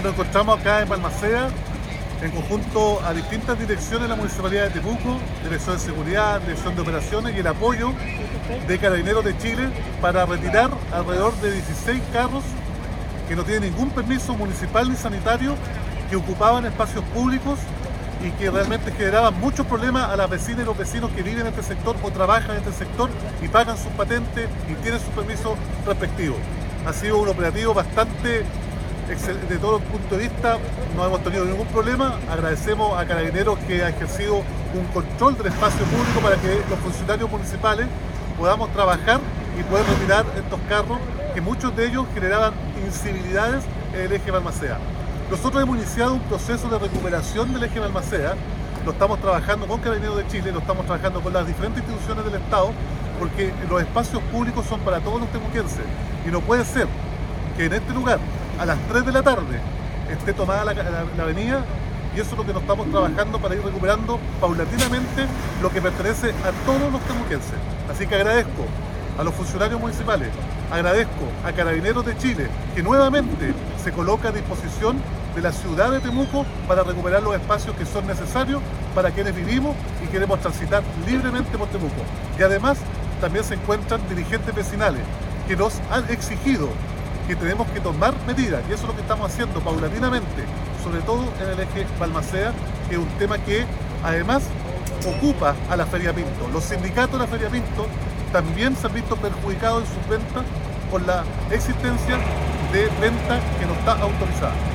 nos encontramos acá en Balmaceda, en conjunto a distintas direcciones de la Municipalidad de Temuco, Dirección de Seguridad, Dirección de Operaciones y el apoyo de Carabineros de Chile para retirar alrededor de 16 carros que no tienen ningún permiso municipal ni sanitario, que ocupaban espacios públicos y que realmente generaban muchos problemas a las vecinas y los vecinos que viven en este sector o trabajan en este sector y pagan sus patentes y tienen sus permisos respectivos. Ha sido un operativo bastante de todo punto de vista, no hemos tenido ningún problema. Agradecemos a Carabineros que ha ejercido un control del espacio público para que los funcionarios municipales podamos trabajar y poder retirar estos carros que muchos de ellos generaban incivilidades en el eje Balmaceda. Nosotros hemos iniciado un proceso de recuperación del eje Balmaceda, lo estamos trabajando con Carabineros de Chile, lo estamos trabajando con las diferentes instituciones del Estado, porque los espacios públicos son para todos los temuquenses y no puede ser que en este lugar a las 3 de la tarde esté tomada la avenida, y eso es lo que nos estamos trabajando para ir recuperando paulatinamente lo que pertenece a todos los temuquenses. Así que agradezco a los funcionarios municipales, agradezco a Carabineros de Chile que nuevamente se coloca a disposición de la ciudad de Temuco para recuperar los espacios que son necesarios para quienes vivimos y queremos transitar libremente por Temuco. Y además también se encuentran dirigentes vecinales que nos han exigido que tenemos que tomar medidas, y eso es lo que estamos haciendo paulatinamente, sobre todo en el eje Balmaceda, que es un tema que además ocupa a la Feria Pinto. Los sindicatos de la Feria Pinto también se han visto perjudicados en sus ventas por la existencia de venta que no está autorizada.